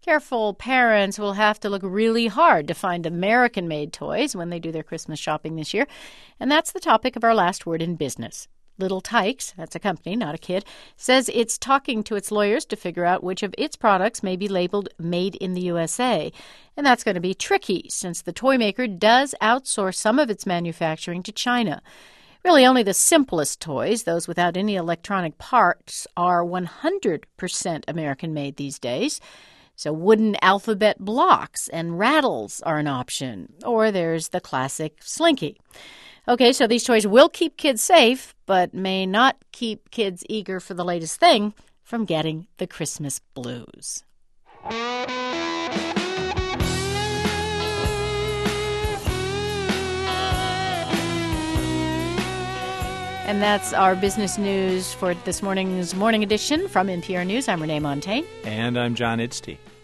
Careful parents will have to look really hard to find American-made toys when they do their Christmas shopping this year. And that's the topic of our last word in business. Little Tikes, that's a company, not a kid, says it's talking to its lawyers to figure out which of its products may be labeled Made in the USA. And that's going to be tricky since the toy maker does outsource some of its manufacturing to China. Really, only the simplest toys, those without any electronic parts, are 100% American-made these days. So wooden alphabet blocks and rattles are an option. Or there's the classic Slinky. Okay, so these toys will keep kids safe, but may not keep kids eager for the latest thing from getting the Christmas blues. And that's our business news for this morning's Morning Edition from NPR News. I'm Renee Montagne. And I'm John Idstein.